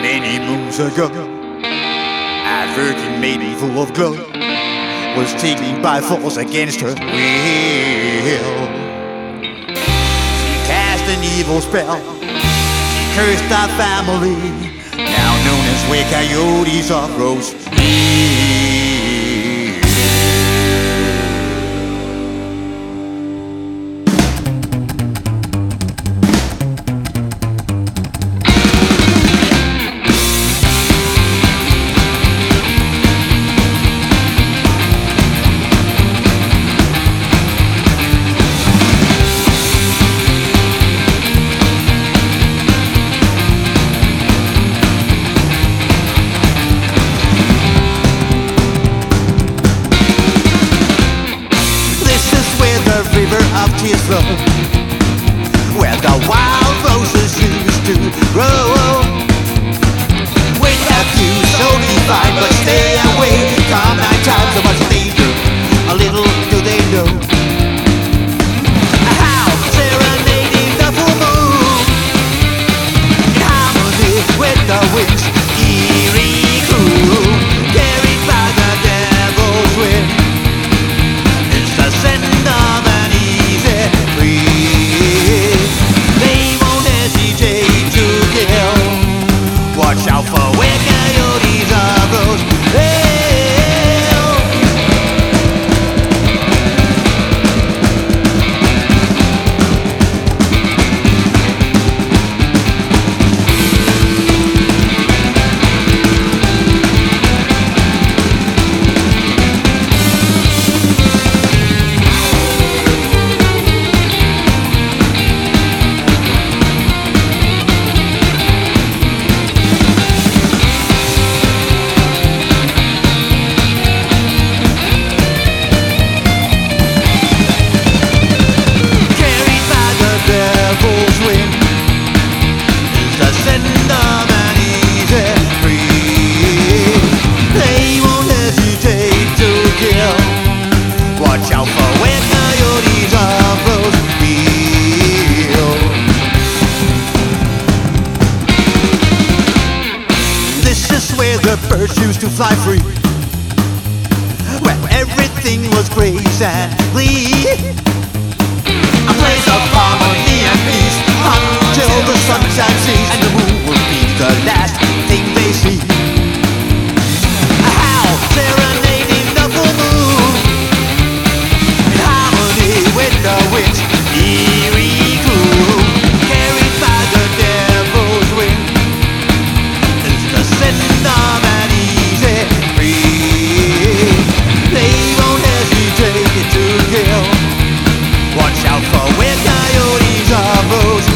Many moons ago, a virgin maiden full of glow was taken by force against her will. She cast an evil spell, she cursed our family, now known as we Coyotes of Rose Hill. River of tears flow, where the wild roses used to grow. With a few so divine, but stay away. Come 9 times so much danger, a little do they know how serenading the full moon in harmony with the winds, eerie cool, carried by the devil's wind. It's the scent of watch out for where Coyotes of Rose Hill. Watch out for where Coyotes of Rose Hill. This is where the birds used to fly free, where everything was grace and glee, a place of harmony and peace until the sunshine sees, and the moon will be the last thing they see. How serenading the full moon in harmony with the winds, eerie cool, carried by the devil's wind. It's the scent of an easy breeze. They won't hesitate to kill. Watch out for where Coyotes of Rose